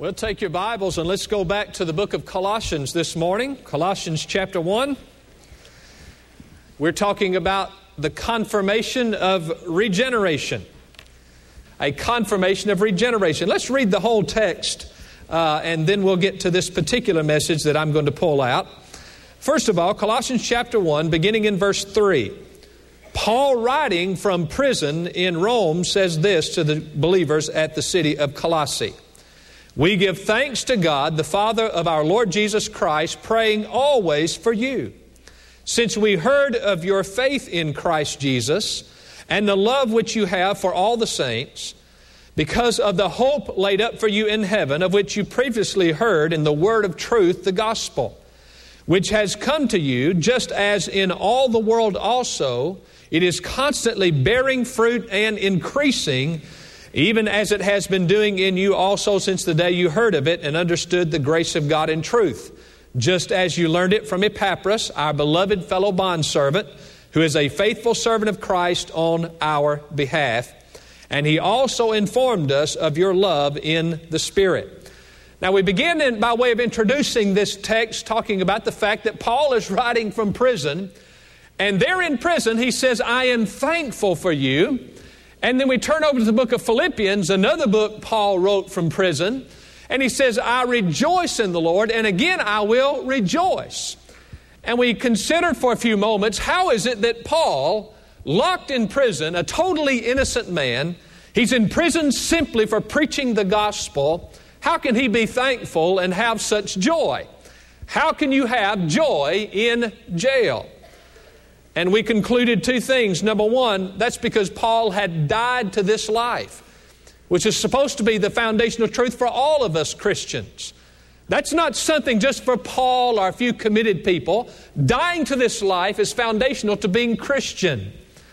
Well, take your Bibles and let's go back to the book of Colossians this morning. Colossians chapter 1. We're talking about the confirmation of regeneration. A confirmation of regeneration. Let's read the whole text and then we'll get to this particular message that I'm going to pull out. First of all, Colossians chapter 1, beginning in verse 3. Paul, writing from prison in Rome, says this to the believers at the city of Colossae. We give thanks to God, the Father of our Lord Jesus Christ, praying always for you, since we heard of your faith in Christ Jesus and the love which you have for all the saints, because of the hope laid up for you in heaven, of which you previously heard in the word of truth, the gospel, which has come to you, just as in all the world also, it is constantly bearing fruit and increasing, even as it has been doing in you also since the day you heard of it and understood the grace of God in truth, just as you learned it from Epaphras, our beloved fellow bondservant, who is a faithful servant of Christ on our behalf. And he also informed us of your love in the Spirit. Now we begin by way of introducing this text, talking about the fact that Paul is writing from prison. And there in prison, he says, I am thankful for you. And then we turn over to the book of Philippians, another book Paul wrote from prison. And he says, I rejoice in the Lord, and again I will rejoice. And we considered for a few moments, how is it that Paul, locked in prison, a totally innocent man, he's in prison simply for preaching the gospel, how can he be thankful and have such joy? How can you have joy in jail? And we concluded two things. Number one, that's because Paul had died to this life, which is supposed to be the foundational truth for all of us Christians. That's not something just for Paul or a few committed people. Dying to this life is foundational to being Christian.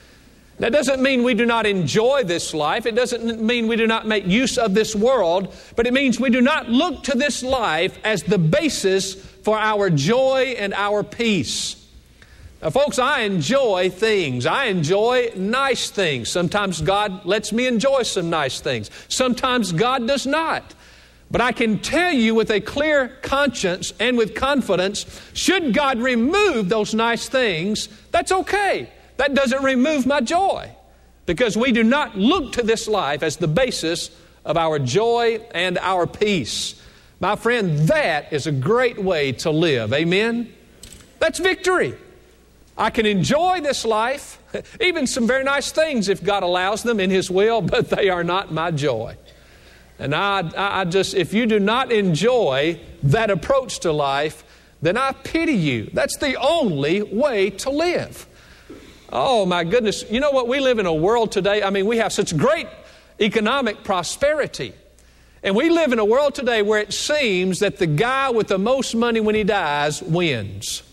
That doesn't mean we do not enjoy this life. It doesn't mean we do not make use of this world. But it means we do not look to this life as the basis for our joy and our peace. Now, folks, I enjoy things. I enjoy nice things. Sometimes God lets me enjoy some nice things. Sometimes God does not. But I can tell you with a clear conscience and with confidence, should God remove those nice things, that's okay. That doesn't remove my joy, because we do not look to this life as the basis of our joy and our peace. My friend, that is a great way to live. Amen? That's victory. I can enjoy this life, even some very nice things if God allows them in His will, but they are not my joy. And I just, if you do not enjoy that approach to life, then I pity you. That's the only way to live. Oh my goodness. You know what? We live in a world today, we have such great economic prosperity. And we live in a world today where it seems that the guy with the most money when he dies wins.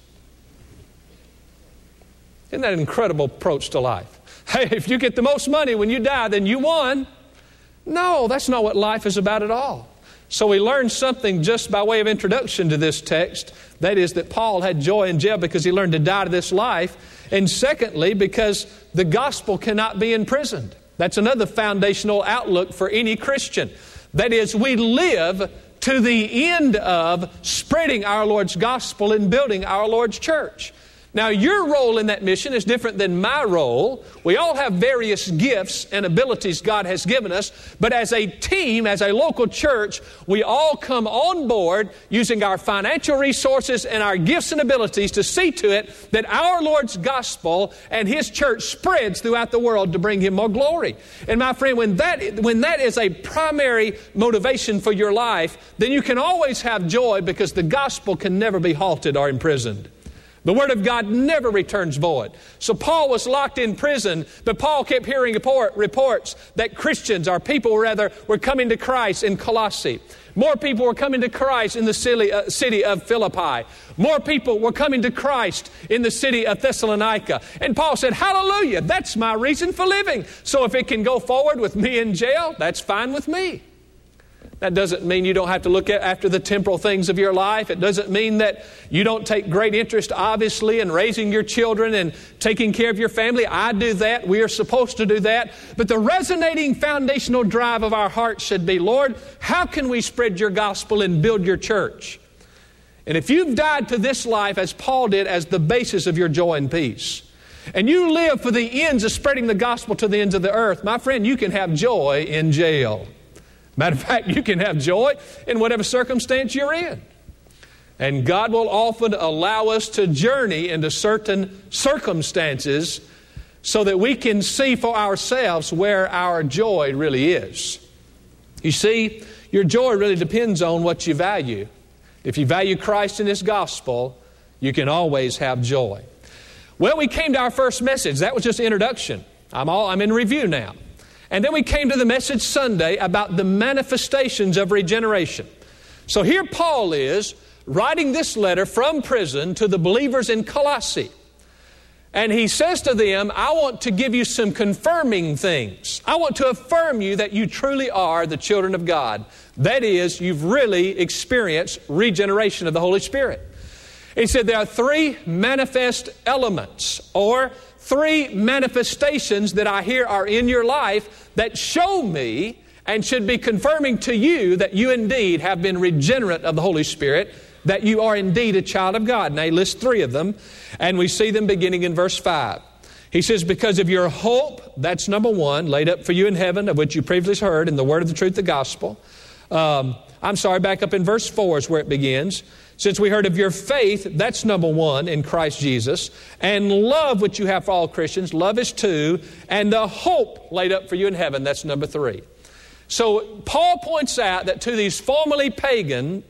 Isn't that an incredible approach to life? Hey, if you get the most money when you die, then you won. No, that's not what life is about at all. So we learned something just by way of introduction to this text. That is that Paul had joy in jail because he learned to die to this life. And secondly, because the gospel cannot be imprisoned. That's another foundational outlook for any Christian. That is, we live to the end of spreading our Lord's gospel and building our Lord's church. Now, your role in that mission is different than my role. We all have various gifts and abilities God has given us, but as a team, as a local church, we all come on board using our financial resources and our gifts and abilities to see to it that our Lord's gospel and His church spreads throughout the world to bring Him more glory. And my friend, when that is a primary motivation for your life, then you can always have joy, because the gospel can never be halted or imprisoned. The Word of God never returns void. So Paul was locked in prison, but Paul kept hearing reports that Christians, or people rather, were coming to Christ in Colossae. More people were coming to Christ in the city of Philippi. More people were coming to Christ in the city of Thessalonica. And Paul said, hallelujah, that's my reason for living. So if it can go forward with me in jail, that's fine with me. That doesn't mean you don't have to look after the temporal things of your life. It doesn't mean that you don't take great interest, obviously, in raising your children and taking care of your family. I do that. We are supposed to do that. But the resonating foundational drive of our hearts should be, Lord, how can we spread your gospel and build your church? And if you've died to this life, as Paul did, as the basis of your joy and peace, and you live for the ends of spreading the gospel to the ends of the earth, my friend, you can have joy in jail. Matter of fact, you can have joy in whatever circumstance you're in. And God will often allow us to journey into certain circumstances so that we can see for ourselves where our joy really is. You see, your joy really depends on what you value. If you value Christ and His gospel, you can always have joy. Well, we came to our first message. That was just an introduction. I'm in review now. And then we came to the message Sunday about the manifestations of regeneration. So here Paul is writing this letter from prison to the believers in Colossae. And he says to them, I want to give you some confirming things. I want to affirm you that you truly are the children of God. That is, you've really experienced regeneration of the Holy Spirit. He said there are three manifest elements, or three manifestations that I hear are in your life that show me and should be confirming to you that you indeed have been regenerate of the Holy Spirit, that you are indeed a child of God. Now he lists three of them, and we see them beginning in verse 5. He says, because of your hope, that's number one, laid up for you in heaven, of which you previously heard in the word of the truth, the gospel. Back up in verse 4 is where it begins. Since we heard of your faith, that's number one in Christ Jesus. And love, which you have for all Christians, love is two. And the hope laid up for you in heaven, that's number three. So Paul points out that to these formerly pagan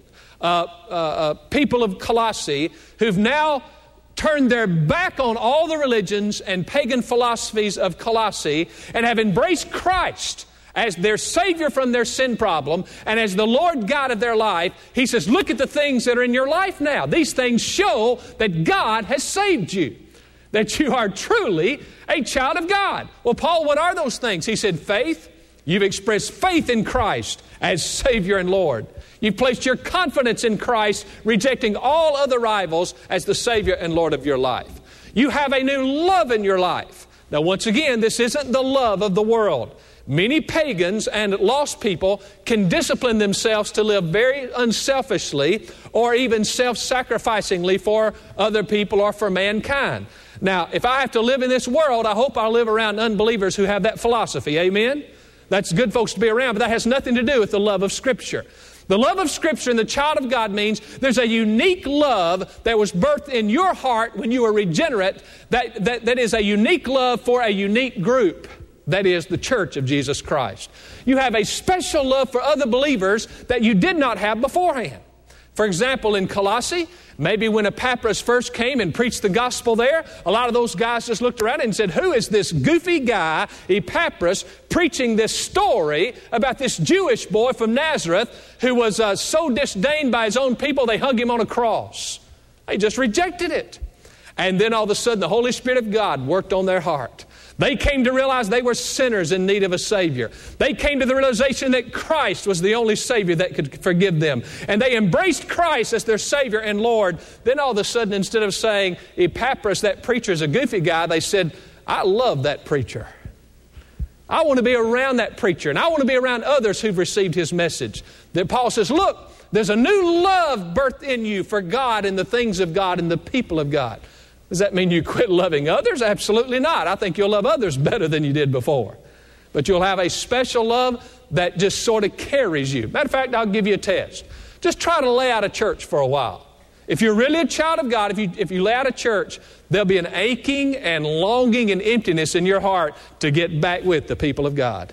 people of Colossae, who've now turned their back on all the religions and pagan philosophies of Colossae and have embraced Christ as their Savior from their sin problem and as the Lord God of their life, he says, look at the things that are in your life now. These things show that God has saved you, that you are truly a child of God. Well, Paul, what are those things? He said, faith. You've expressed faith in Christ as Savior and Lord. You've placed your confidence in Christ, rejecting all other rivals as the Savior and Lord of your life. You have a new love in your life. Now, once again, this isn't the love of the world. Many pagans and lost people can discipline themselves to live very unselfishly or even self-sacrificingly for other people or for mankind. Now, if I have to live in this world, I hope I'll live around unbelievers who have that philosophy. Amen? That's good folks to be around, but that has nothing to do with the love of Scripture. The love of Scripture and the child of God means there's a unique love that was birthed in your heart when you were regenerate that is a unique love for a unique group. That is the church of Jesus Christ. You have a special love for other believers that you did not have beforehand. For example, in Colossae, maybe when Epaphras first came and preached the gospel there, a lot of those guys just looked around and said, who is this goofy guy, Epaphras, preaching this story about this Jewish boy from Nazareth who was so disdained by his own people they hung him on a cross? They just rejected it. And then all of a sudden the Holy Spirit of God worked on their heart. They came to realize they were sinners in need of a Savior. They came to the realization that Christ was the only Savior that could forgive them. And they embraced Christ as their Savior and Lord. Then all of a sudden, instead of saying, Epaphras, that preacher is a goofy guy, they said, I love that preacher. I want to be around that preacher. And I want to be around others who've received his message. That Paul says, look, there's a new love birthed in you for God and the things of God and the people of God. Does that mean you quit loving others? Absolutely not. I think you'll love others better than you did before. But you'll have a special love that just sort of carries you. Matter of fact, I'll give you a test. Just try to lay out a church for a while. If you're really a child of God, if you lay out a church, there'll be an aching and longing and emptiness in your heart to get back with the people of God.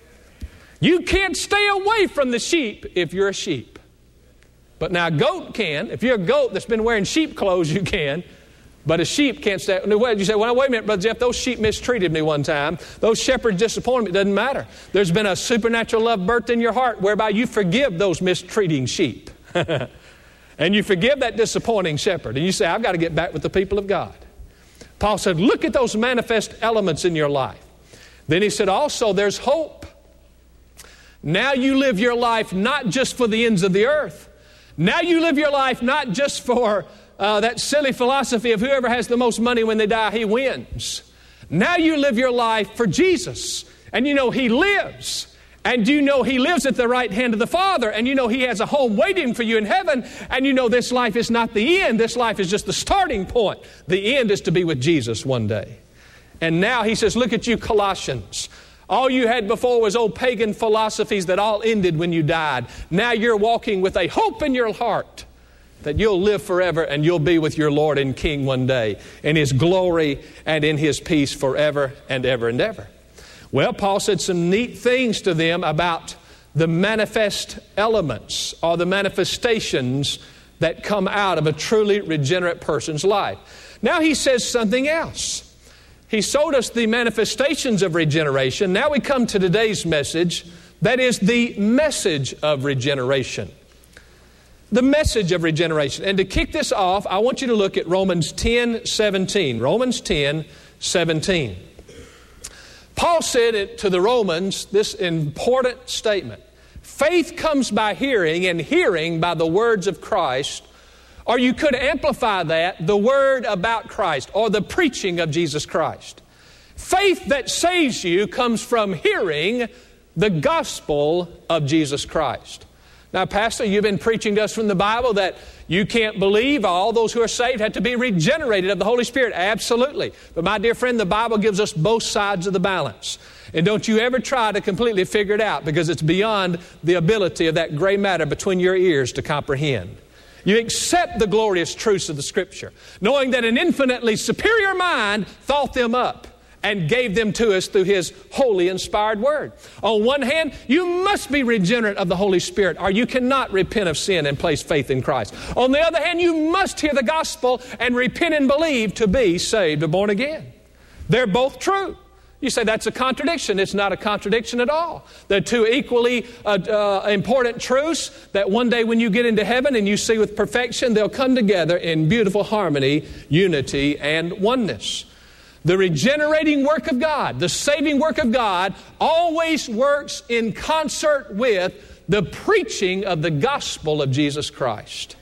You can't stay away from the sheep if you're a sheep. But now a goat can. If you're a goat that's been wearing sheep clothes, you can. But a sheep can't stay. You say, well, wait a minute, Brother Jeff, those sheep mistreated me one time. Those shepherds disappointed me. It doesn't matter. There's been a supernatural love birthed in your heart whereby you forgive those mistreating sheep. And you forgive that disappointing shepherd. And you say, I've got to get back with the people of God. Paul said, look at those manifest elements in your life. Then he said, also, there's hope. Now you live your life not just for the ends of the earth. Now you live your life not just for that silly philosophy of whoever has the most money when they die, he wins. Now you live your life for Jesus. And you know He lives. And you know He lives at the right hand of the Father. And you know He has a home waiting for you in heaven. And you know this life is not the end. This life is just the starting point. The end is to be with Jesus one day. And now He says, look at you Colossians. All you had before was old pagan philosophies that all ended when you died. Now you're walking with a hope in your heart that you'll live forever and you'll be with your Lord and King one day in His glory and in His peace forever and ever and ever. Well, Paul said some neat things to them about the manifest elements or the manifestations that come out of a truly regenerate person's life. Now he says something else. He showed us the manifestations of regeneration. Now we come to today's message. That is the message of regeneration. The message of regeneration. And to kick this off, I want you to look at Romans 10:17. Romans 10:17. Paul said it to the Romans, this important statement. Faith comes by hearing, and hearing by the words of Christ. Or you could amplify that, the word about Christ, or the preaching of Jesus Christ. Faith that saves you comes from hearing the gospel of Jesus Christ. Now, Pastor, you've been preaching to us from the Bible that you can't believe all those who are saved have to be regenerated of the Holy Spirit. Absolutely. But my dear friend, the Bible gives us both sides of the balance. And don't you ever try to completely figure it out, because it's beyond the ability of that gray matter between your ears to comprehend. You accept the glorious truths of the Scripture, knowing that an infinitely superior mind thought them up and gave them to us through His holy inspired Word. On one hand, you must be regenerate of the Holy Spirit, or you cannot repent of sin and place faith in Christ. On the other hand, you must hear the gospel and repent and believe to be saved or born again. They're both true. You say that's a contradiction. It's not a contradiction at all. They're two equally important truths that one day when you get into heaven and you see with perfection, they'll come together in beautiful harmony, unity, and oneness. The regenerating work of God, the saving work of God, always works in concert with the preaching of the gospel of Jesus Christ.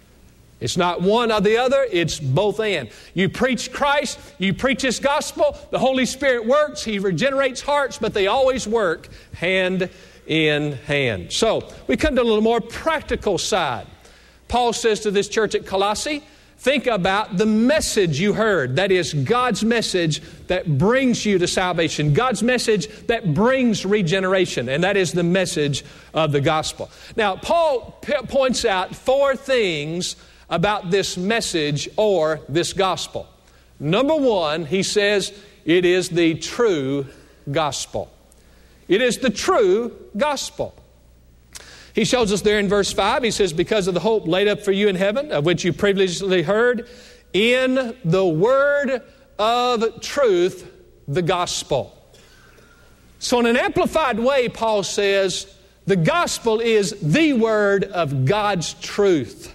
It's not one or the other, it's both and. You preach Christ, you preach His gospel, the Holy Spirit works, He regenerates hearts, but they always work hand in hand. So, we come to a little more practical side. Paul says to this church at Colossae, think about the message you heard. That is God's message that brings you to salvation. God's message that brings regeneration. And that is the message of the gospel. Now, Paul points out four things about this message or this gospel. Number one, he says, it is the true gospel. It is the true gospel. He shows us there in verse 5, he says, because of the hope laid up for you in heaven, of which you previously heard, in the word of truth, the gospel. So in an amplified way, Paul says, the gospel is the word of God's truth.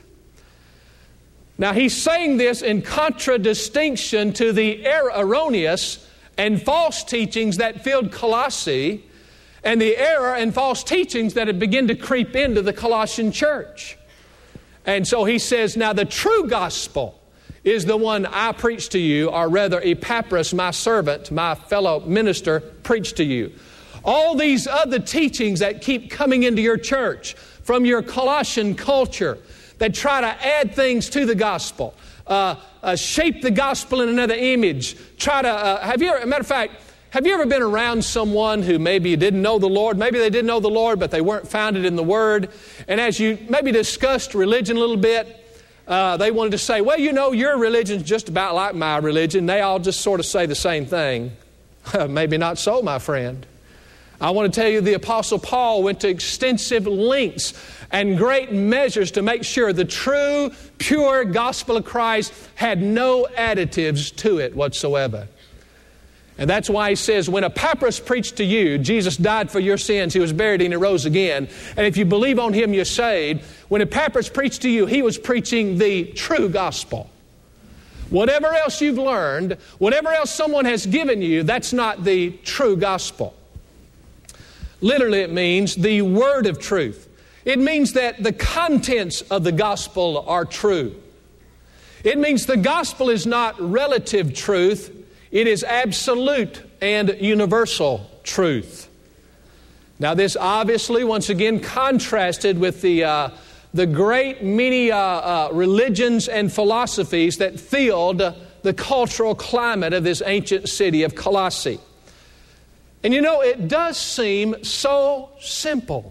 Now he's saying this in contradistinction to the erroneous and false teachings that filled Colossae, and the error and false teachings that had begun to creep into the Colossian church. And so he says, now the true gospel is the one I preach to you, or rather Epaphras, my servant, my fellow minister, preached to you. All these other teachings that keep coming into your church from your Colossian culture that try to add things to the gospel, shape the gospel in another image, try to, matter of fact, have you ever been around someone who maybe didn't know the Lord? Maybe they did know the Lord, but they weren't founded in the Word. And as you maybe discussed religion a little bit, they wanted to say, well, you know, your religion's just about like my religion. They all just sort of say the same thing. Maybe not so, my friend. I want to tell you the Apostle Paul went to extensive lengths and great measures to make sure the true, pure gospel of Christ had no additives to it whatsoever. And that's why he says, when Epaphras preached to you, Jesus died for your sins, He was buried and He rose again. And if you believe on Him, you're saved. When Epaphras preached to you, he was preaching the true gospel. Whatever else you've learned, whatever else someone has given you, that's not the true gospel. Literally, it means the word of truth. It means that the contents of the gospel are true. It means the gospel is not relative truth. It is absolute and universal truth. Now, this obviously, once again, contrasted with the great many religions and philosophies that filled the cultural climate of this ancient city of Colossae. And you know, it does seem so simple.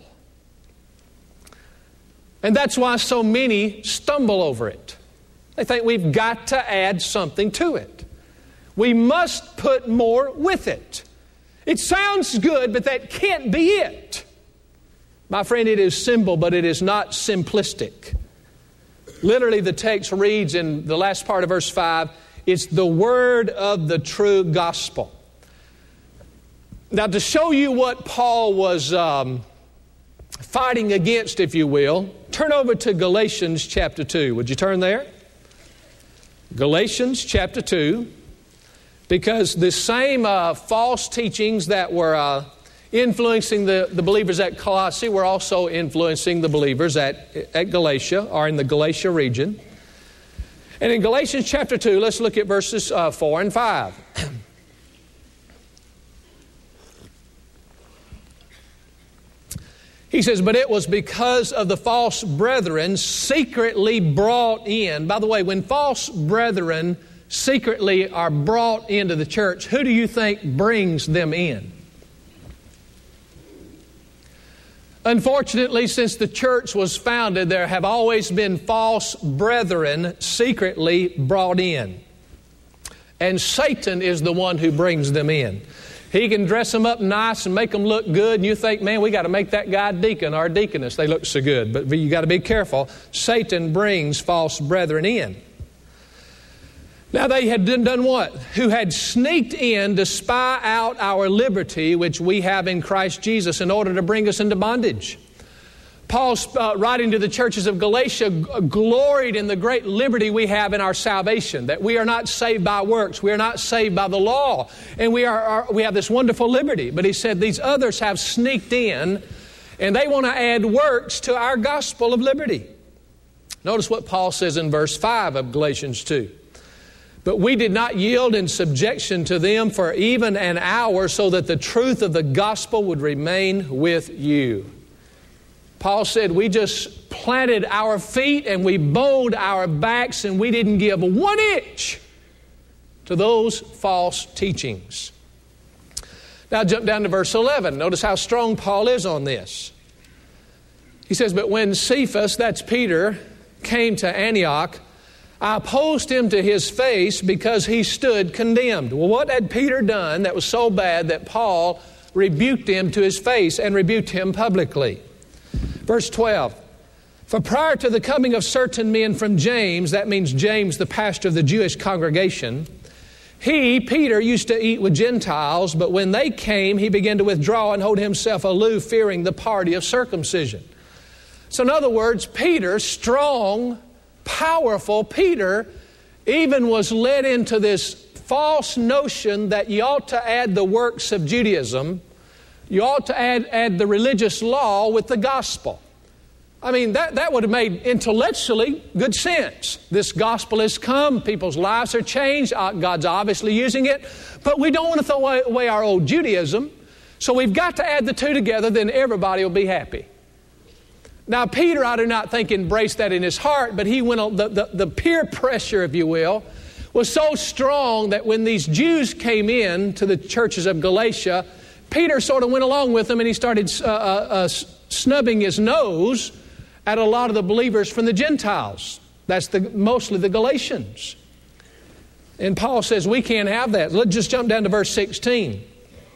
And that's why so many stumble over it. They think we've got to add something to it. We must put more with it. It sounds good, but that can't be it. My friend, it is simple, but it is not simplistic. Literally, the text reads in the last part of verse 5, it's the word of the true gospel. Now, to show you what Paul was fighting against, if you will, turn over to Galatians chapter 2. Would you turn there? Galatians chapter 2. Because the same false teachings that were influencing the believers at Colossae were also influencing the believers at Galatia, or in the Galatia region. And in Galatians chapter 2, let's look at verses 4 and 5. He says, but it was because of the false brethren secretly brought in. By the way, when false brethren secretly are brought into the church, who do you think brings them in? Unfortunately, since the church was founded, there have always been false brethren secretly brought in. And Satan is the one who brings them in. He can dress them up nice and make them look good, and you think, man, we got to make that guy deacon or deaconess. They look so good. But you got to be careful. Satan brings false brethren in. Now they had done what? Who had sneaked in to spy out our liberty, which we have in Christ Jesus, in order to bring us into bondage. Paul's writing to the churches of Galatia gloried in the great liberty we have in our salvation, that we are not saved by works, we are not saved by the law, and we have this wonderful liberty. But he said these others have sneaked in, and they want to add works to our gospel of liberty. Notice what Paul says in verse 5 of Galatians 2. But we did not yield in subjection to them for even an hour, so that the truth of the gospel would remain with you. Paul said we just planted our feet and we bowed our backs, and we didn't give 1 inch to those false teachings. Now jump down to verse 11. Notice how strong Paul is on this. He says, but when Cephas, that's Peter, came to Antioch, I opposed him to his face because he stood condemned. Well, what had Peter done that was so bad that Paul rebuked him to his face and rebuked him publicly? Verse 12, for prior to the coming of certain men from James, that means James, the pastor of the Jewish congregation, he, Peter, used to eat with Gentiles, but when they came, he began to withdraw and hold himself aloof, fearing the party of circumcision. So in other words, Peter, strong, powerful Peter, even was led into this false notion that you ought to add the works of Judaism. You ought to add the religious law with the gospel. I mean, that would have made intellectually good sense. This gospel has come. People's lives are changed. God's obviously using it. But we don't want to throw away our old Judaism. So we've got to add the two together, then everybody will be happy. Now, Peter, I do not think embraced that in his heart, but he went the peer pressure, if you will, was so strong that when these Jews came in to the churches of Galatia, Peter sort of went along with them, and he started snubbing his nose at a lot of the believers from the Gentiles. That's mostly the Galatians. And Paul says we can't have that. Let's just jump down to verse 16.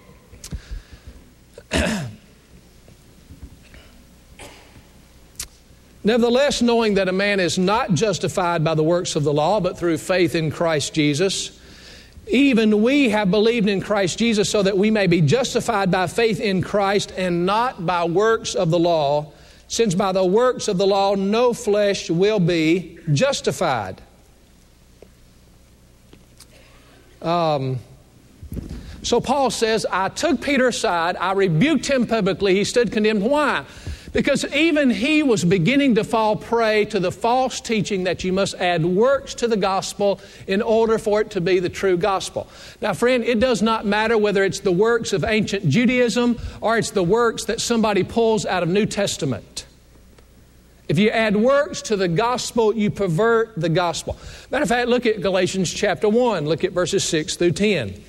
Nevertheless, knowing that a man is not justified by the works of the law, but through faith in Christ Jesus, even we have believed in Christ Jesus so that we may be justified by faith in Christ and not by works of the law, since by the works of the law no flesh will be justified. So Paul says, I took Peter aside, I rebuked him publicly, he stood condemned. Why? Because even he was beginning to fall prey to the false teaching that you must add works to the gospel in order for it to be the true gospel. Now, friend, it does not matter whether it's the works of ancient Judaism or it's the works that somebody pulls out of New Testament. If you add works to the gospel, you pervert the gospel. Matter of fact, look at Galatians chapter 1. Look at verses 6 through 10.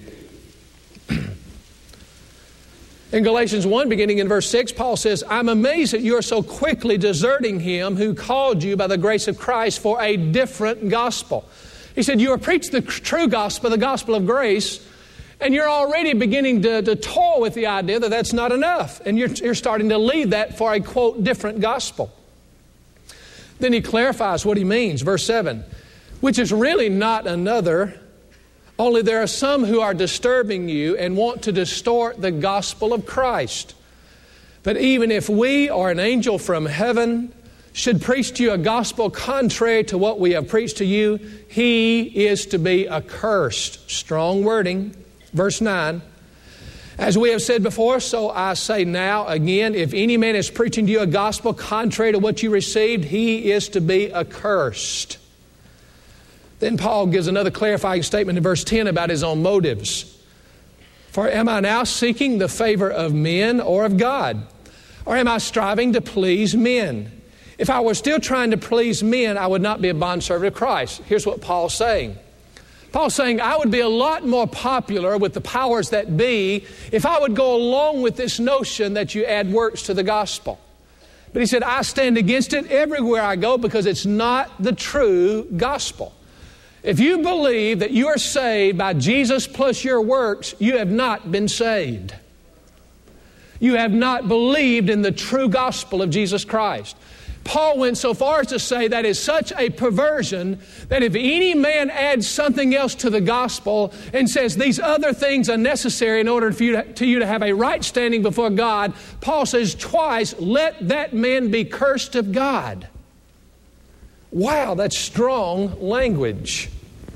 In Galatians 1, beginning in verse 6, Paul says, I'm amazed that you are so quickly deserting him who called you by the grace of Christ for a different gospel. He said, you have preached the true gospel, the gospel of grace, and you're already beginning to toil with the idea that that's not enough. And you're starting to leave that for a, quote, different gospel. Then he clarifies what he means. Verse 7, which is really not another, only there are some who are disturbing you and want to distort the gospel of Christ. But even if we or an angel from heaven should preach to you a gospel contrary to what we have preached to you, he is to be accursed. Strong wording. Verse 9. As we have said before, so I say now again, if any man is preaching to you a gospel contrary to what you received, he is to be accursed. Then Paul gives another clarifying statement in verse 10 about his own motives. For am I now seeking the favor of men or of God? Or am I striving to please men? If I were still trying to please men, I would not be a bondservant of Christ. Here's what Paul's saying. Paul's saying, I would be a lot more popular with the powers that be if I would go along with this notion that you add works to the gospel. But he said, I stand against it everywhere I go because it's not the true gospel. If you believe that you are saved by Jesus plus your works, you have not been saved. You have not believed in the true gospel of Jesus Christ. Paul went so far as to say that is such a perversion that if any man adds something else to the gospel and says these other things are necessary in order for you to have a right standing before God, Paul says twice, let that man be cursed of God. Wow, that's strong language.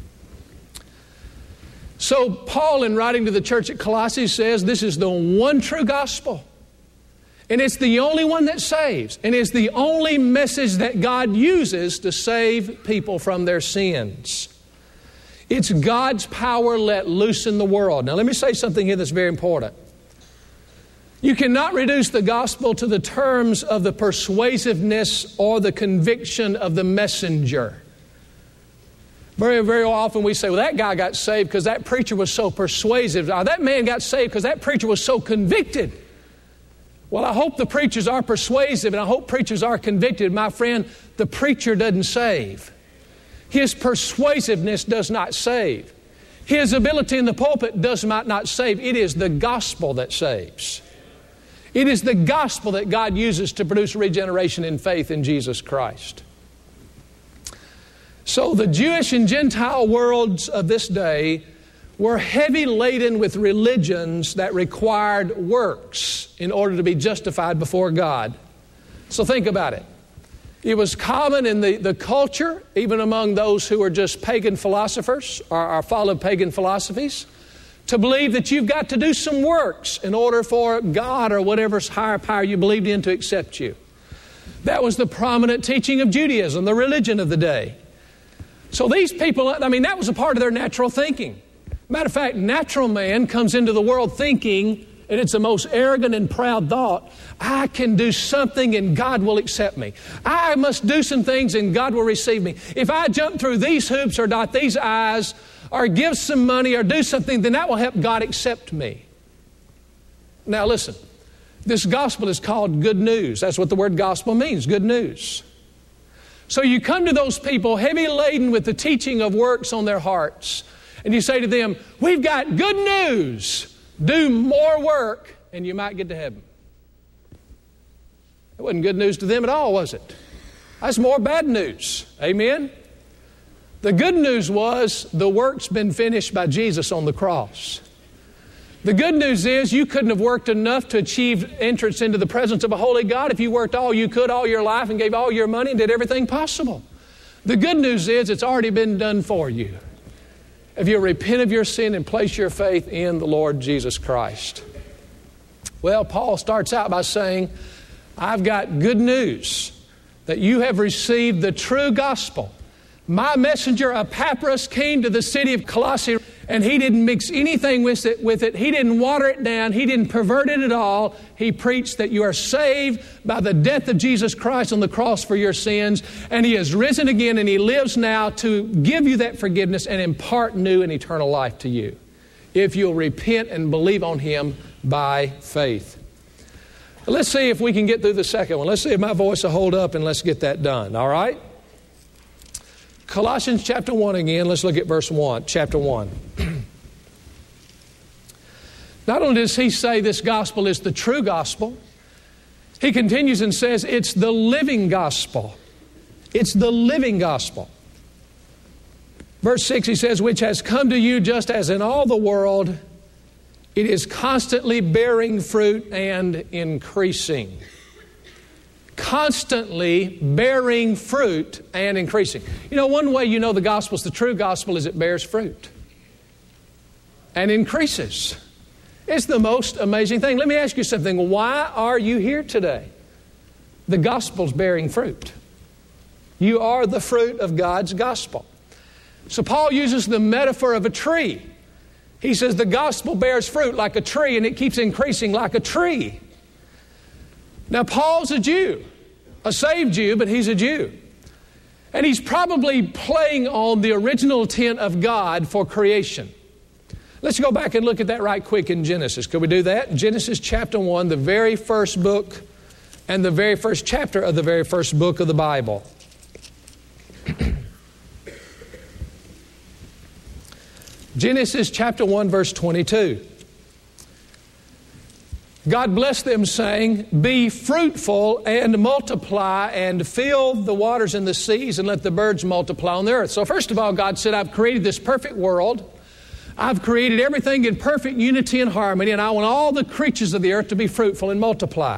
So Paul, in writing to the church at Colossae, says this is the one true gospel. And it's the only one that saves. And it's the only message that God uses to save people from their sins. It's God's power let loose in the world. Now let me say something here that's very important. You cannot reduce the gospel to the terms of the persuasiveness or the conviction of the messenger. Very, very often we say, well, that guy got saved because that preacher was so persuasive. Or that man got saved because that preacher was so convicted. Well, I hope the preachers are persuasive and I hope preachers are convicted. My friend, the preacher doesn't save. His persuasiveness does not save. His ability in the pulpit does not save. It is the gospel that saves. It is the gospel that God uses to produce regeneration in faith in Jesus Christ. So the Jewish and Gentile worlds of this day were heavy laden with religions that required works in order to be justified before God. So think about it. It was common in the culture, even among those who were just pagan philosophers or followed pagan philosophies, to believe that you've got to do some works in order for God or whatever higher power you believed in to accept you. That was the prominent teaching of Judaism, the religion of the day. So these people, that was a part of their natural thinking. Matter of fact, natural man comes into the world thinking, and it's the most arrogant and proud thought, I can do something and God will accept me. I must do some things and God will receive me. If I jump through these hoops or dot these I's or give some money or do something, then that will help God accept me. Now listen, this gospel is called good news. That's what the word gospel means, good news. So you come to those people heavy laden with the teaching of works on their hearts, and you say to them, we've got good news. Do more work and you might get to heaven. It wasn't good news to them at all, was it? That's more bad news. Amen? The good news was the work's been finished by Jesus on the cross. The good news is you couldn't have worked enough to achieve entrance into the presence of a holy God if you worked all you could all your life and gave all your money and did everything possible. The good news is it's already been done for you. if you repent of your sin and place your faith in the Lord Jesus Christ. Well, Paul starts out by saying, I've got good news that you have received the true gospel. My messenger Epaphras came to the city of Colossae, and he didn't mix anything with it. He didn't water it down. He didn't pervert it at all. He preached that you are saved by the death of Jesus Christ on the cross for your sins, and He has risen again, and He lives now to give you that forgiveness and impart new and eternal life to you, if you'll repent and believe on Him by faith. Let's see if we can get through the second one. Let's see if my voice will hold up, and let's get that done, all right? Colossians chapter 1 again. Let's look at verse 1, chapter 1. Not only does he say this gospel is the true gospel, he continues and says it's the living gospel. It's the living gospel. Verse 6, he says, which has come to you just as in all the world, it is constantly bearing fruit and increasing. Constantly bearing fruit and increasing. You know, one way you know the gospel is the true gospel is it bears fruit and increases. It's the most amazing thing. Let me ask you something. Why are you here today? The gospel's bearing fruit. You are the fruit of God's gospel. So Paul uses the metaphor of a tree. He says the gospel bears fruit like a tree, and it keeps increasing like a tree. Now, Paul's a Jew, a saved Jew, but he's a Jew. And he's probably playing on the original intent of God for creation. Let's go back and look at that right quick in Genesis. Could we do that? Genesis chapter 1, the very first book and the very first chapter of the very first book of the Bible. Genesis chapter 1, verse 22. God blessed them, saying, be fruitful and multiply and fill the waters and the seas and let the birds multiply on the earth. So first of all, God said, I've created this perfect world. I've created everything in perfect unity and harmony, and I want all the creatures of the earth to be fruitful and multiply.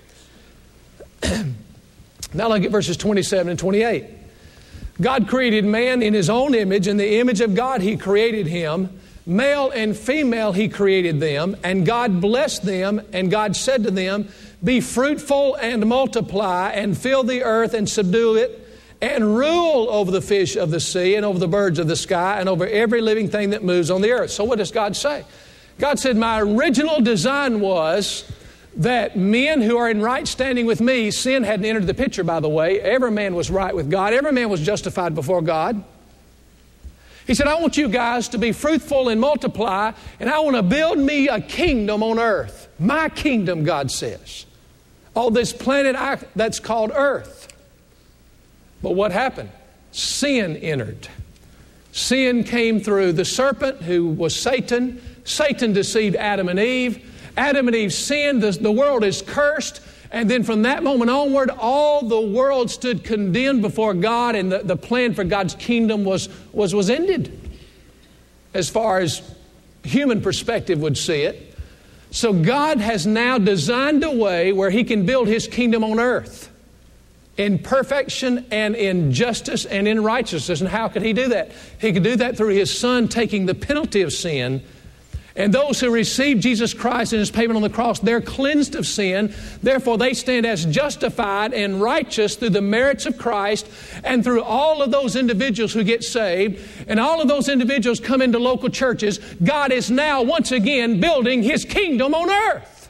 Now look at verses 27 and 28. God created man in His own image. In the image of God He created him. Male and female He created them, and God blessed them, and God said to them, be fruitful and multiply, and fill the earth and subdue it, and rule over the fish of the sea, and over the birds of the sky, and over every living thing that moves on the earth. So what does God say? God said, my original design was that men who are in right standing with me, sin hadn't entered the picture, by the way. Every man was right with God. Every man was justified before God. He said, I want you guys to be fruitful and multiply, and I want to build me a kingdom on earth. My kingdom, God says. On this planet that's called earth. But what happened? Sin entered. Sin came through the serpent, who was Satan. Satan deceived Adam and Eve. Adam and Eve sinned. The world is cursed. And then from that moment onward, all the world stood condemned before God, and the plan for God's kingdom was ended, as far as human perspective would see it. So God has now designed a way where He can build His kingdom on earth in perfection and in justice and in righteousness. And how could He do that? He could do that through His Son taking the penalty of sin. And those who receive Jesus Christ and His payment on the cross, they're cleansed of sin. Therefore, they stand as justified and righteous through the merits of Christ and through all of those individuals who get saved. And all of those individuals come into local churches. God is now once again building His kingdom on earth.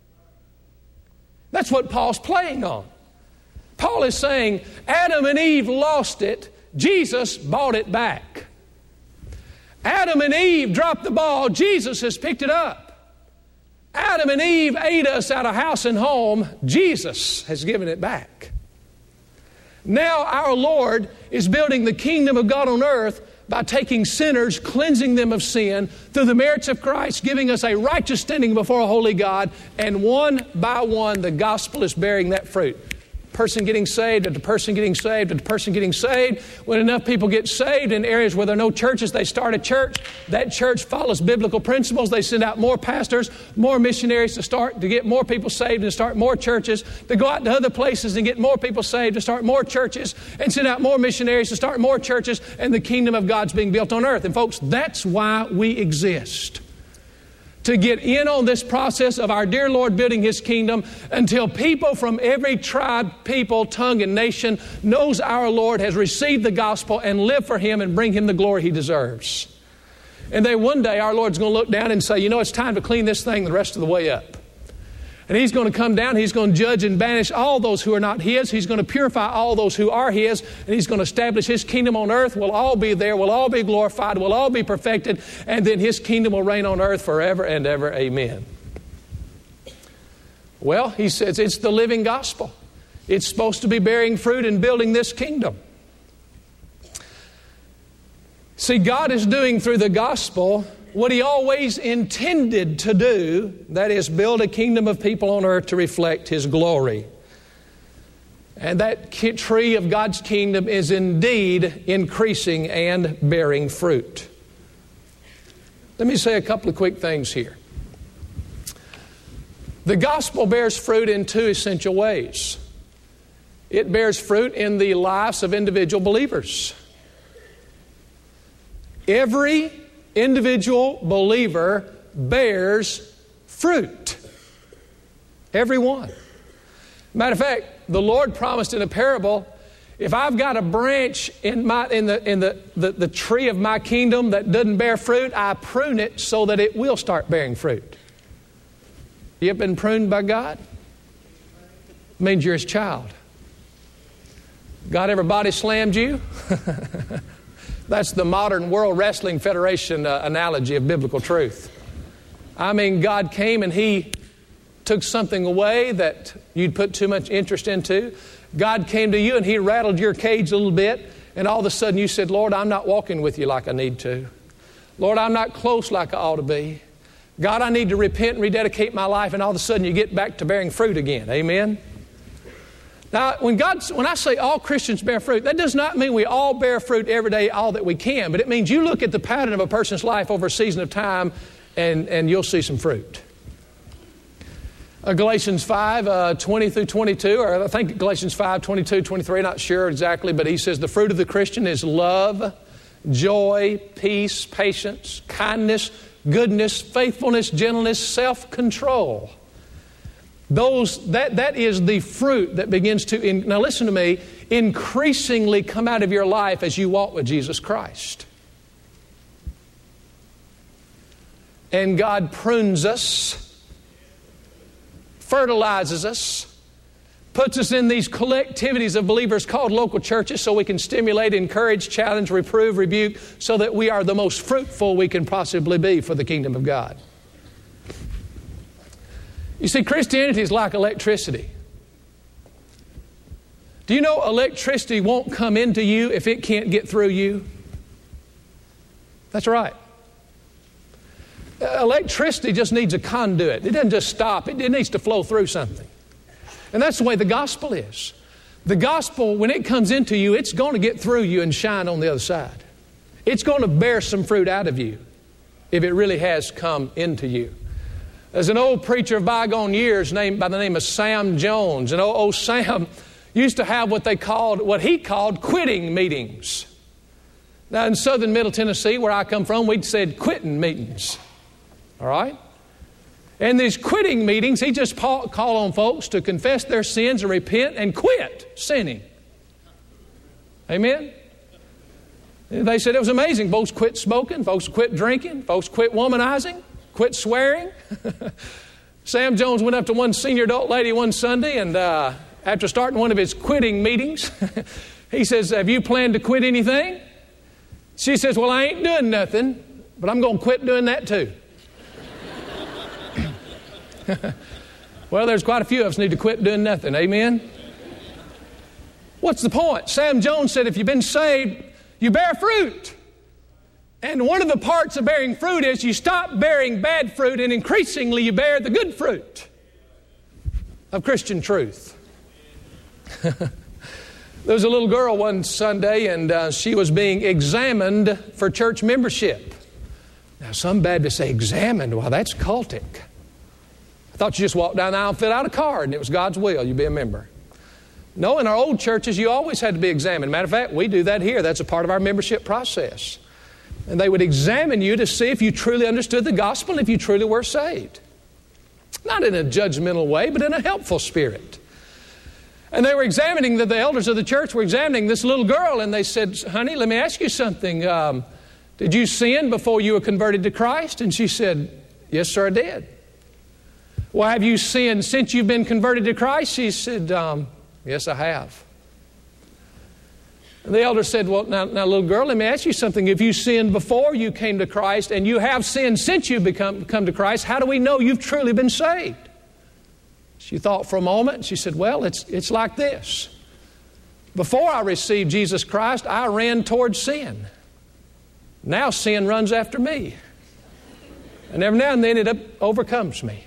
That's what Paul's playing on. Paul is saying, Adam and Eve lost it. Jesus bought it back. Adam and Eve dropped the ball. Jesus has picked it up. Adam and Eve ate us out of house and home. Jesus has given it back. Now our Lord is building the kingdom of God on earth by taking sinners, cleansing them of sin through the merits of Christ, giving us a righteous standing before a holy God. And one by one, the gospel is bearing that fruit. person getting saved, after person getting saved, after person getting saved. When enough people get saved in areas where there are no churches, they start a church. That church follows biblical principles. They send out more pastors, more missionaries to get more people saved and start more churches. They go out to other places and get more people saved to start more churches and send out more missionaries to start more churches, and the kingdom of God's being built on earth. And folks, that's why we exist. To get in on this process of our dear Lord building His kingdom until people from every tribe, people, tongue, and nation knows our Lord has received the gospel and live for Him and bring Him the glory He deserves. And then one day our Lord's going to look down and say, you know, it's time to clean this thing the rest of the way up. And He's going to come down, He's going to judge and banish all those who are not His. He's going to purify all those who are His. And He's going to establish His kingdom on earth. We'll all be there. We'll all be glorified. We'll all be perfected. And then His kingdom will reign on earth forever and ever. Amen. Well, He says it's the living gospel. It's supposed to be bearing fruit and building this kingdom. See, God is doing through the gospel what He always intended to do, that is, build a kingdom of people on earth to reflect His glory. And that tree of God's kingdom is indeed increasing and bearing fruit. Let me say a couple of quick things here. The gospel bears fruit in two essential ways. It bears fruit in the lives of individual believers. Every individual believer bears fruit. Every one. Matter of fact, the Lord promised in a parable, if I've got a branch in the tree of my kingdom that doesn't bear fruit, I prune it so that it will start bearing fruit. You ever been pruned by God? It means you're His child. God ever body slammed you? That's the modern World Wrestling Federation analogy of biblical truth. I mean, God came and He took something away that you'd put too much interest into. God came to you and He rattled your cage a little bit, and all of a sudden you said, Lord, I'm not walking with you like I need to. Lord, I'm not close like I ought to be. God, I need to repent and rededicate my life, and all of a sudden you get back to bearing fruit again. Amen? Now, when I say all Christians bear fruit, that does not mean we all bear fruit every day, all that we can. But it means you look at the pattern of a person's life over a season of time, and you'll see some fruit. Galatians 5, 20 through 22, or I think Galatians 5, 22, 23, not sure exactly, but he says the fruit of the Christian is love, joy, peace, patience, kindness, goodness, faithfulness, gentleness, self-control. That is the fruit that begins to, now listen to me, increasingly come out of your life as you walk with Jesus Christ. And God prunes us, fertilizes us, puts us in these collectivities of believers called local churches so we can stimulate, encourage, challenge, reprove, rebuke, so that we are the most fruitful we can possibly be for the kingdom of God. You see, Christianity is like electricity. Do you know electricity won't come into you if it can't get through you? That's right. Electricity just needs a conduit. It doesn't just stop. It needs to flow through something. And that's the way the gospel is. The gospel, when it comes into you, it's going to get through you and shine on the other side. It's going to bear some fruit out of you if it really has come into you. There's an old preacher of bygone years named by the name of Sam Jones. And old Sam used to have what he called quitting meetings. Now in southern Middle Tennessee, where I come from, we'd said quitting meetings. All right? And these quitting meetings, he just called on folks to confess their sins and repent and quit sinning. Amen? They said it was amazing. Folks quit smoking, folks quit drinking, folks quit womanizing, quit swearing. Sam Jones went up to one senior adult lady one Sunday, and after starting one of his quitting meetings, he says, "Have you planned to quit anything?" She says, "Well, I ain't doing nothing, but I'm going to quit doing that too." Well, there's quite a few of us need to quit doing nothing. Amen? What's the point? Sam Jones said if you've been saved, you bear fruit. And one of the parts of bearing fruit is you stop bearing bad fruit and increasingly you bear the good fruit of Christian truth. There was a little girl one Sunday, and she was being examined for church membership. Now, some Baptists say, examined? Well, that's cultic. I thought you just walked down the aisle and filled out a card, and it was God's will, you'd be a member. No, in our old churches, you always had to be examined. Matter of fact, we do that here. That's a part of our membership process. And they would examine you to see if you truly understood the gospel and if you truly were saved. Not in a judgmental way, but in a helpful spirit. And they were examining, the elders of the church were examining this little girl, and they said, honey, let me ask you something. Did you sin before you were converted to Christ? And she said, yes, sir, I did. Well, have you sinned since you've been converted to Christ? She said, yes, I have. And the elder said, well, now, little girl, let me ask you something. If you sinned before you came to Christ and you have sinned since you've come to Christ, how do we know you've truly been saved? She thought for a moment, and she said, well, it's like this. Before I received Jesus Christ, I ran towards sin. Now sin runs after me. And every now and then it overcomes me.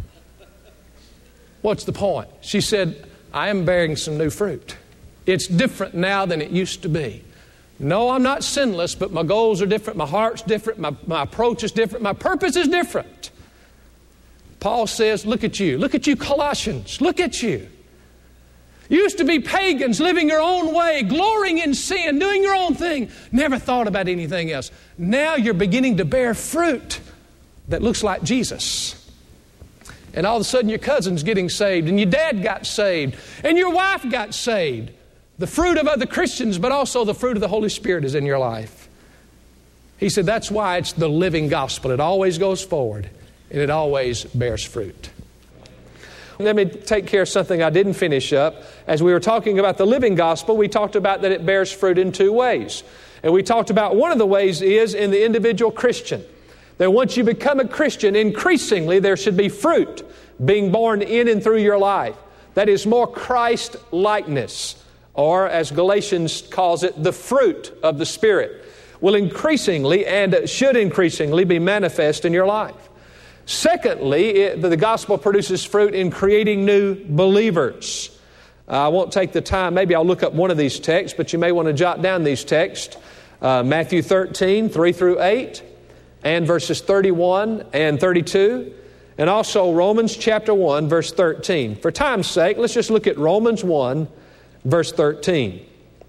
What's the point? She said, I am bearing some new fruit. It's different now than it used to be. No, I'm not sinless, but my goals are different, my heart's different, my approach is different, my purpose is different. Paul says, look at you, Colossians, look at you. You used to be pagans, living your own way, glorying in sin, doing your own thing, never thought about anything else. Now you're beginning to bear fruit that looks like Jesus. And all of a sudden your cousin's getting saved, and your dad got saved, and your wife got saved. The fruit of other Christians, but also the fruit of the Holy Spirit is in your life. He said that's why it's the living gospel. It always goes forward, and it always bears fruit. Let me take care of something I didn't finish up. As we were talking about the living gospel, we talked about that it bears fruit in two ways. And we talked about one of the ways is in the individual Christian. That once you become a Christian, increasingly there should be fruit being born in and through your life. That is more Christ-likeness, or as Galatians calls it, the fruit of the Spirit, will increasingly and should increasingly be manifest in your life. Secondly, the gospel produces fruit in creating new believers. I won't take the time. Maybe I'll look up one of these texts, but you may want to jot down these texts. Matthew 13, 3 through 8, and verses 31 and 32. And also Romans chapter 1, verse 13. For time's sake, let's just look at Romans 1, verse 13.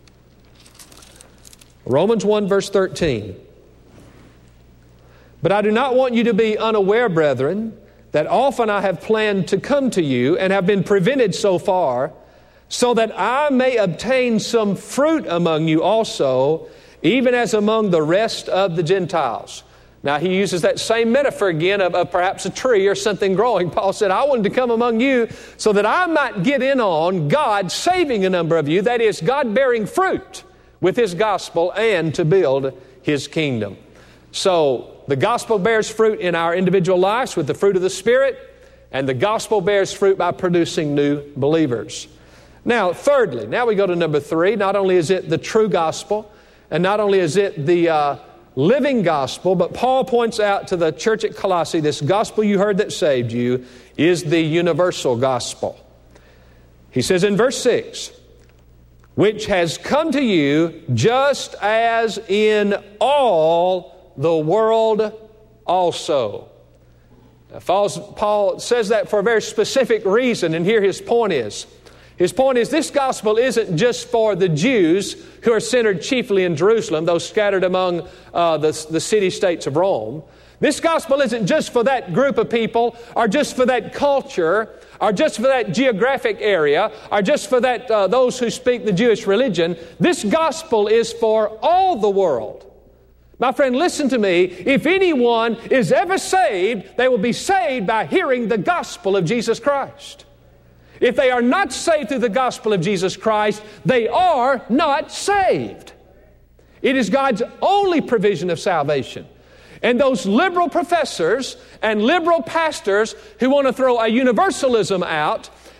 Romans 1, verse 13. But I do not want you to be unaware, brethren, that often I have planned to come to you and have been prevented so far, so that I may obtain some fruit among you also, even as among the rest of the Gentiles. Now, he uses that same metaphor again of perhaps a tree or something growing. Paul said, I wanted to come among you so that I might get in on God saving a number of you, that is, God bearing fruit with His gospel and to build His kingdom. So, the gospel bears fruit in our individual lives with the fruit of the Spirit, and the gospel bears fruit by producing new believers. Now, thirdly, now we go to number 3. Not only is it the true gospel, and not only is it the living gospel, but Paul points out to the church at Colossae, this gospel you heard that saved you is the universal gospel. He says in verse 6, which has come to you just as in all the world also. Now, Paul says that for a very specific reason, and here his point is. His point is this gospel isn't just for the Jews who are centered chiefly in Jerusalem, those scattered among the city-states of Rome. This gospel isn't just for that group of people, or just for that culture, or just for that geographic area, or just for that those who speak the Jewish religion. This gospel is for all the world. My friend, listen to me. If anyone is ever saved, they will be saved by hearing the gospel of Jesus Christ. If they are not saved through the gospel of Jesus Christ, they are not saved. It is God's only provision of salvation. And those liberal professors and liberal pastors who want to throw a universalism out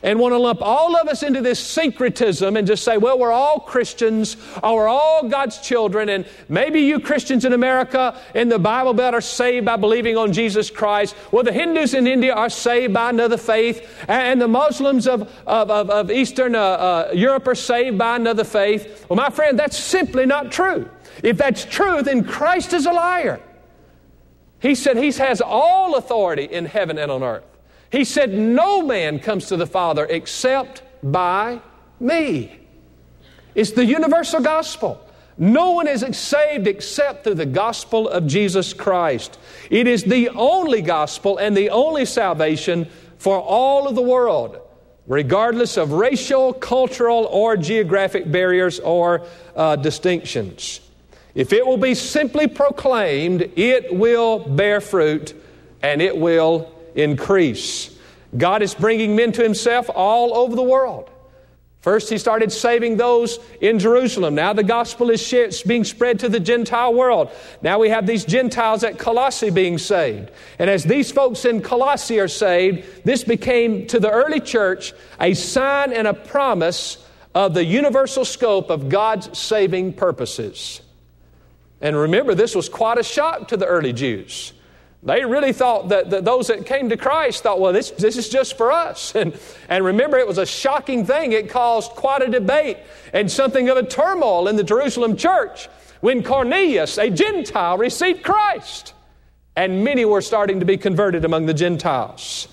and want to lump all of us into this syncretism and just say, well, we're all Christians, or we're all God's children, and maybe you Christians in America in the Bible Belt are saved by believing on Jesus Christ. Well, the Hindus in India are saved by another faith, and the Muslims of Eastern Europe are saved by another faith. Well, my friend, that's simply not true. If that's true, then Christ is a liar. He said He has all authority in heaven and on earth. He said, no man comes to the Father except by me. It's the universal gospel. No one is saved except through the gospel of Jesus Christ. It is the only gospel and the only salvation for all of the world, regardless of racial, cultural, or geographic barriers or distinctions. If it will be simply proclaimed, it will bear fruit and it will increase. God is bringing men to Himself all over the world. First, He started saving those in Jerusalem. Now the gospel is being spread to the Gentile world. Now we have these Gentiles at Colossae being saved. And as these folks in Colossae are saved, this became to the early church a sign and a promise of the universal scope of God's saving purposes. And remember, this was quite a shock to the early Jews. They really thought that those that came to Christ thought, well, this is just for us. And remember, it was a shocking thing. It caused quite a debate and something of a turmoil in the Jerusalem church when Cornelius, a Gentile, received Christ. And many were starting to be converted among the Gentiles.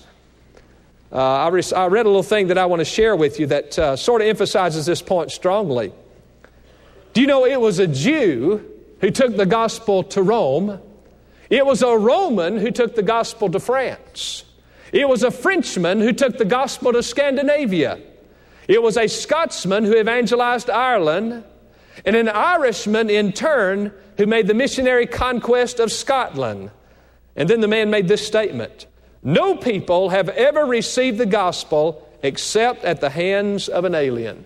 I read a little thing that I want to share with you that sort of emphasizes this point strongly. Do you know it was a Jew who took the gospel to Rome? It was a Roman who took the gospel to France. It was a Frenchman who took the gospel to Scandinavia. It was a Scotsman who evangelized Ireland, and an Irishman in turn who made the missionary conquest of Scotland. And then the man made this statement: no people have ever received the gospel except at the hands of an alien.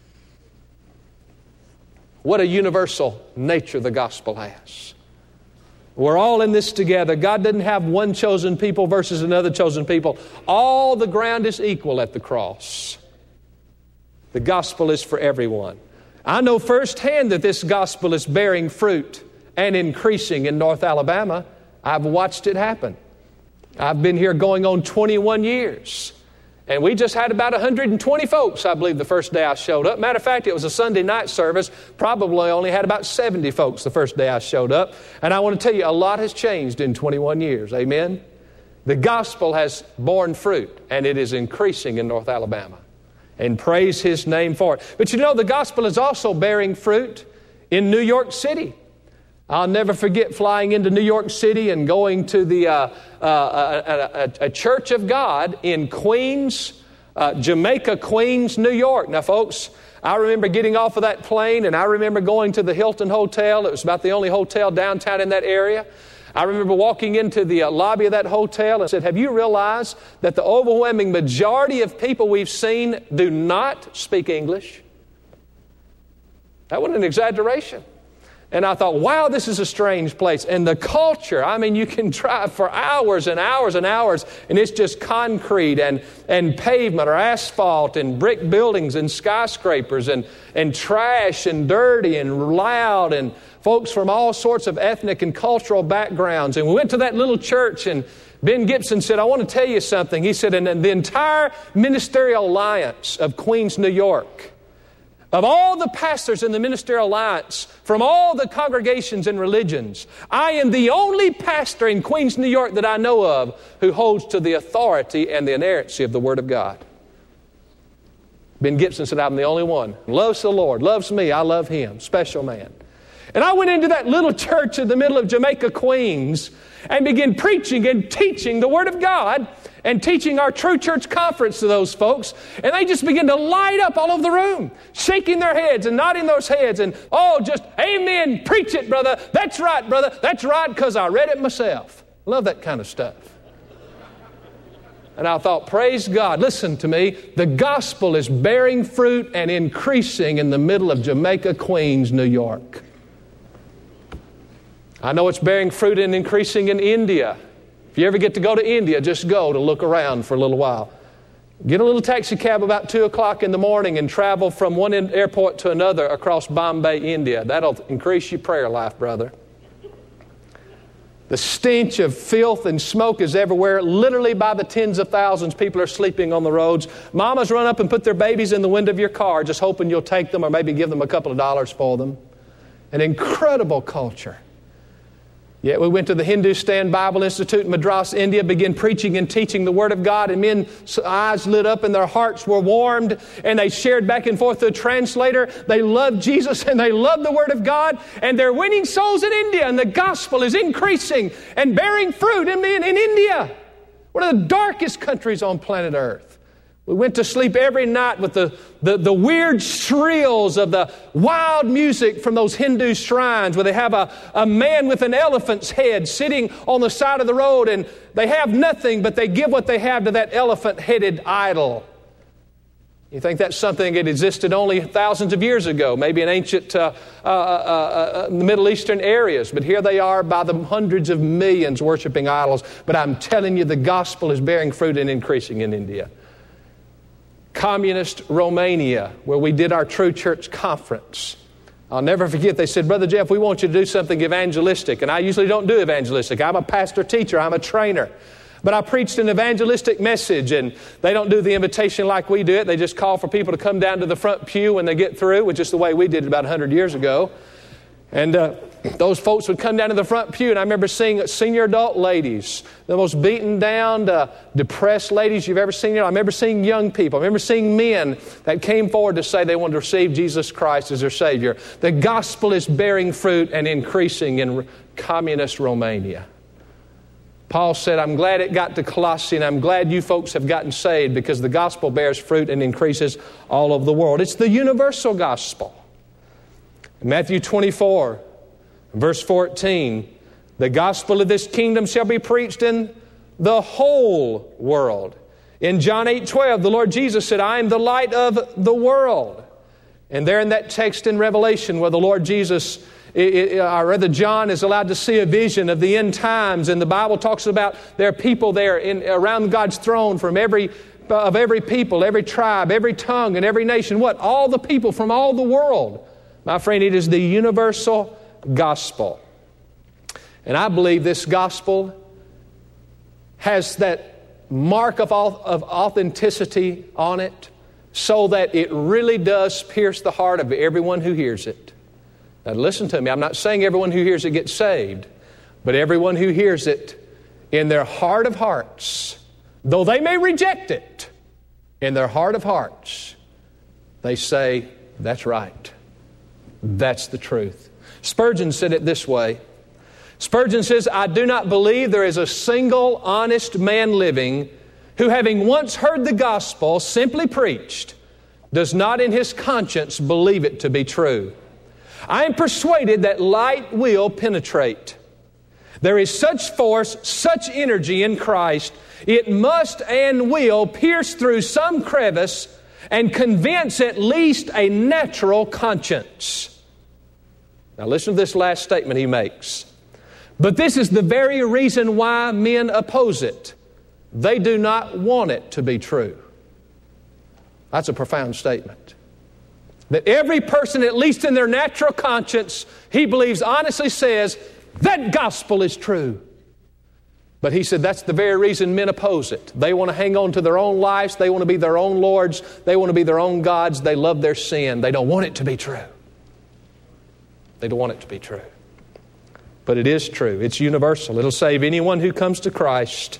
What a universal nature the gospel has. We're all in this together. God didn't have one chosen people versus another chosen people. All the ground is equal at the cross. The gospel is for everyone. I know firsthand that this gospel is bearing fruit and increasing in North Alabama. I've watched it happen. I've been here going on 21 years. And we just had about 120 folks, I believe, the first day I showed up. Matter of fact, it was a Sunday night service. Probably only had about 70 folks the first day I showed up. And I want to tell you, a lot has changed in 21 years. Amen? The gospel has borne fruit, and it is increasing in North Alabama. And praise His name for it. But you know, the gospel is also bearing fruit in New York City. I'll never forget flying into New York City and going to the a Church of God in Queens, Jamaica, Queens, New York. Now, folks, I remember getting off of that plane, and I remember going to the Hilton Hotel. It was about the only hotel downtown in that area. I remember walking into the lobby of that hotel and said, have you realized that the overwhelming majority of people we've seen do not speak English? That wasn't an exaggeration. And I thought, wow, this is a strange place. And the culture, I mean, you can drive for hours and hours and hours, and it's just concrete and pavement or asphalt and brick buildings and skyscrapers and trash and dirty and loud and folks from all sorts of ethnic and cultural backgrounds. And we went to that little church, and Ben Gibson said, I want to tell you something. He said, and the entire Ministerial Alliance of Queens, New York, of all the pastors in the Ministerial Alliance, from all the congregations and religions, I am the only pastor in Queens, New York that I know of who holds to the authority and the inerrancy of the Word of God. Ben Gibson said, I'm the only one. Loves the Lord, loves me, I love Him. Special man. And I went into that little church in the middle of Jamaica, Queens, and began preaching and teaching the Word of God and teaching our True Church Conference to those folks. And they just began to light up all over the room, shaking their heads and nodding those heads and, oh, just, amen, preach it, brother. That's right, brother. That's right, because I read it myself. Love that kind of stuff. And I thought, praise God. Listen to me. The gospel is bearing fruit and increasing in the middle of Jamaica, Queens, New York. I know it's bearing fruit and increasing in India. If you ever get to go to India, just go to look around for a little while. Get a little taxi cab about 2 o'clock in the morning and travel from one airport to another across Bombay, India. That'll increase your prayer life, brother. The stench of filth and smoke is everywhere. Literally by the tens of thousands, people are sleeping on the roads. Mamas run up and put their babies in the window of your car just hoping you'll take them or maybe give them a couple of dollars for them. An incredible culture. Yet we went to the Hindustan Bible Institute in Madras, India, began preaching and teaching the Word of God, and men's eyes lit up and their hearts were warmed, and they shared back and forth to a translator. They loved Jesus and they loved the Word of God, and they're winning souls in India, and the gospel is increasing and bearing fruit in India, one of the darkest countries on planet Earth. We went to sleep every night with the weird shrills of the wild music from those Hindu shrines where they have a man with an elephant's head sitting on the side of the road, and they have nothing, but they give what they have to that elephant-headed idol. You think that's something that existed only thousands of years ago, maybe in ancient Middle Eastern areas. But here they are by the hundreds of millions worshiping idols. But I'm telling you, the gospel is bearing fruit and increasing in India. Communist Romania, where we did our True Church conference. I'll never forget, they said, Brother Jeff, we want you to do something evangelistic. And I usually don't do evangelistic. I'm a pastor teacher. I'm a trainer. But I preached an evangelistic message, and they don't do the invitation like we do it. They just call for people to come down to the front pew when they get through, which is the way we did it about 100 years ago. And those folks would come down to the front pew, and I remember seeing senior adult ladies, the most beaten down, depressed ladies you've ever seen. I remember seeing young people. I remember seeing men that came forward to say they wanted to receive Jesus Christ as their Savior. The gospel is bearing fruit and increasing in communist Romania. Paul said, I'm glad it got to Colossae, and I'm glad you folks have gotten saved because the gospel bears fruit and increases all over the world. It's the universal gospel. In Matthew 24, verse 14, the gospel of this kingdom shall be preached in the whole world. In John 8:12, the Lord Jesus said, I am the light of the world. And there in that text in Revelation where the Lord Jesus, or rather John, is allowed to see a vision of the end times, and the Bible talks about there are people there around God's throne from every people, every tribe, every tongue, and every nation. What? All the people from all the world. My friend, it is the universal gospel. And I believe this gospel has that mark of authenticity on it so that it really does pierce the heart of everyone who hears it. Now listen to me, I'm not saying everyone who hears it gets saved, but everyone who hears it in their heart of hearts, though they may reject it, in their heart of hearts, they say, that's right. That's the truth. Spurgeon said it this way. Spurgeon says, I do not believe there is a single honest man living who, having once heard the gospel simply preached, does not in his conscience believe it to be true. I am persuaded that light will penetrate. There is such force, such energy in Christ, it must and will pierce through some crevice and convince at least a natural conscience. Now listen to this last statement he makes. But this is the very reason why men oppose it. They do not want it to be true. That's a profound statement. That every person, at least in their natural conscience, he believes, honestly says, that gospel is true. But he said that's the very reason men oppose it. They want to hang on to their own lives. They want to be their own lords. They want to be their own gods. They love their sin. They don't want it to be true. They don't want it to be true. But it is true. It's universal. It'll save anyone who comes to Christ.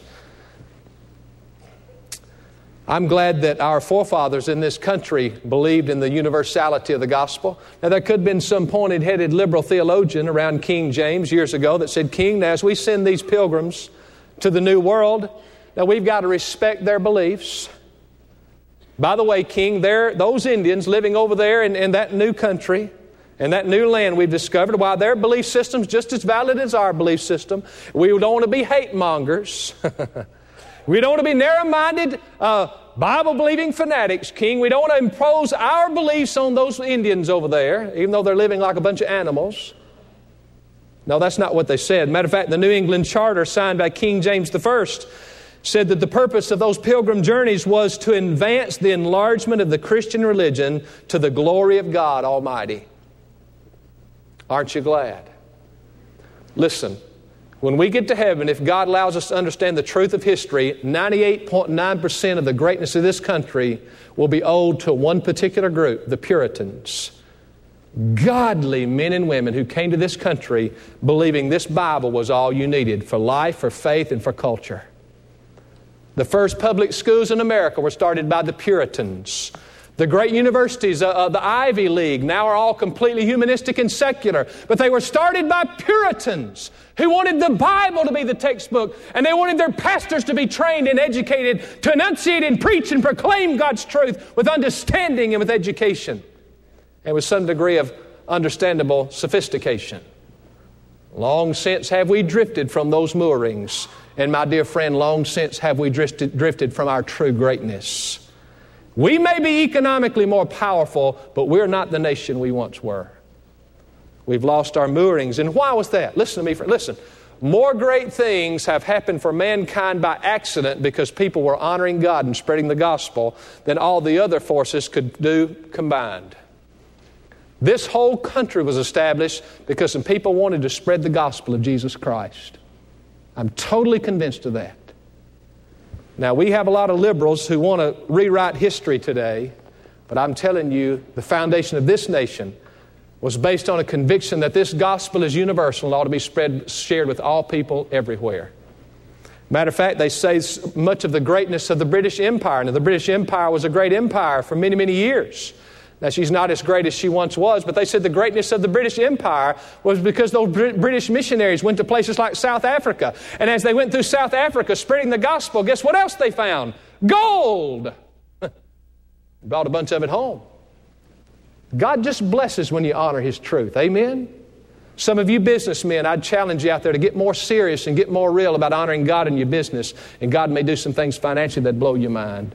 I'm glad that our forefathers in this country believed in the universality of the gospel. Now, there could have been some pointed-headed liberal theologian around King James years ago that said, King, now as we send these pilgrims to the New World, now we've got to respect their beliefs. By the way, King, those Indians living over there in that new country, and that new land we've discovered, while their belief system's just as valid as our belief system, we don't want to be hate mongers. We don't want to be narrow-minded, Bible-believing fanatics, King. We don't want to impose our beliefs on those Indians over there, even though they're living like a bunch of animals. No, that's not what they said. Matter of fact, the New England Charter signed by King James I said that the purpose of those pilgrim journeys was to advance the enlargement of the Christian religion to the glory of God Almighty. Aren't you glad? Listen, when we get to heaven, if God allows us to understand the truth of history, 98.9% of the greatness of this country will be owed to one particular group, the Puritans. Godly men and women who came to this country believing this Bible was all you needed for life, for faith, and for culture. The first public schools in America were started by the Puritans. The great universities, the Ivy League, now are all completely humanistic and secular. But they were started by Puritans who wanted the Bible to be the textbook, and they wanted their pastors to be trained and educated to enunciate and preach and proclaim God's truth with understanding and with education and with some degree of understandable sophistication. Long since have we drifted from those moorings, and my dear friend, long since have we drifted from our true greatness. We may be economically more powerful, but we're not the nation we once were. We've lost our moorings. And why was that? Listen to me, friend. Listen. More great things have happened for mankind by accident because people were honoring God and spreading the gospel than all the other forces could do combined. This whole country was established because some people wanted to spread the gospel of Jesus Christ. I'm totally convinced of that. Now, we have a lot of liberals who want to rewrite history today, but I'm telling you, the foundation of this nation was based on a conviction that this gospel is universal and ought to be shared with all people everywhere. Matter of fact, they say much of the greatness of the British Empire. Now, the British Empire was a great empire for many, many years. Now, she's not as great as she once was, but they said the greatness of the British Empire was because those British missionaries went to places like South Africa. And as they went through South Africa spreading the gospel, guess what else they found? Gold! Brought a bunch of it home. God just blesses when you honor His truth. Amen? Some of you businessmen, I'd challenge you out there to get more serious and get more real about honoring God in your business. And God may do some things financially that blow your mind.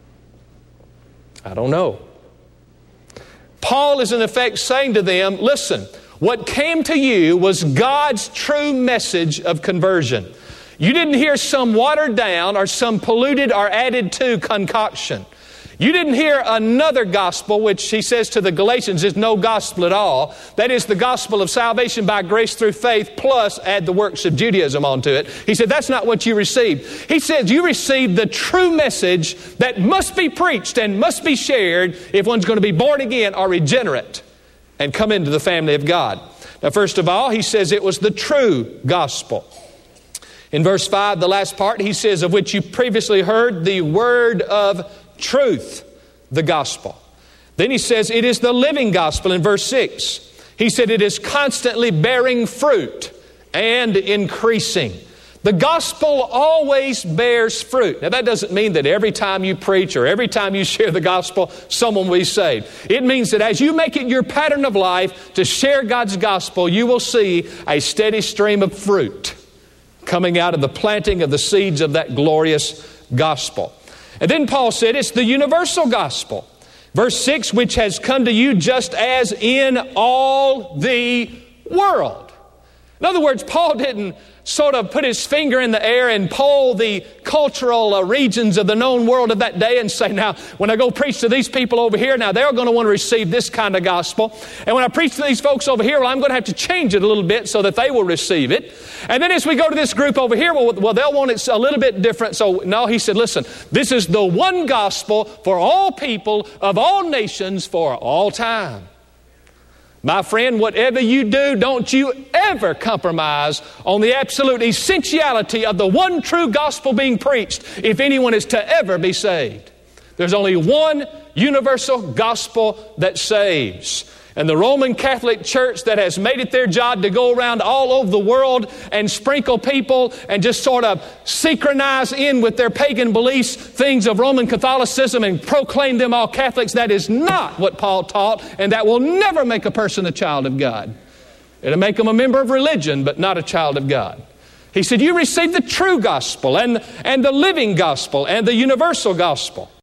I don't know. Paul is in effect saying to them, listen, what came to you was God's true message of conversion. You didn't hear some watered down or some polluted or added to concoction. You didn't hear another gospel, which he says to the Galatians is no gospel at all. That is the gospel of salvation by grace through faith, plus add the works of Judaism onto it. He said, that's not what you received. He said, you received the true message that must be preached and must be shared if one's going to be born again or regenerate and come into the family of God. Now, first of all, he says it was the true gospel. In verse 5, the last part, he says, of which you previously heard the word of truth, the gospel. Then he says it is the living gospel in verse 6. He said it is constantly bearing fruit and increasing. The gospel always bears fruit. Now that doesn't mean that every time you preach or every time you share the gospel, someone will be saved. It means that as you make it your pattern of life to share God's gospel, you will see a steady stream of fruit coming out of the planting of the seeds of that glorious gospel. And then Paul said it's the universal gospel. Verse 6, which has come to you just as in all the world. In other words, Paul didn't sort of put his finger in the air and poll the cultural regions of the known world of that day and say, now, when I go preach to these people over here, now they're going to want to receive this kind of gospel. And when I preach to these folks over here, well, I'm going to have to change it a little bit so that they will receive it. And then as we go to this group over here, well, they'll want it a little bit different. So, no, he said, listen, this is the one gospel for all people of all nations for all time. My friend, whatever you do, don't you ever compromise on the absolute essentiality of the one true gospel being preached if anyone is to ever be saved. There's only one universal gospel that saves. And the Roman Catholic Church that has made it their job to go around all over the world and sprinkle people and just sort of synchronize in with their pagan beliefs things of Roman Catholicism and proclaim them all Catholics, that is not what Paul taught, and that will never make a person a child of God. It'll make them a member of religion, but not a child of God. He said, you received the true gospel and the living gospel and the universal gospel.